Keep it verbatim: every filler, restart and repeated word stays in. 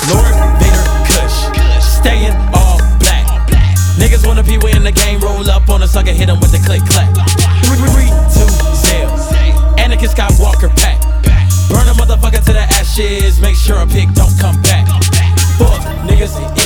Lord Vader Kush, staying all black. Niggas wanna be in the game, roll up on a sucker, hit him with the click clap. Three to Zell, Anakin Skywalker pack. Burn a motherfucker to the ashes, make sure a pig don't come back. Fuck niggas.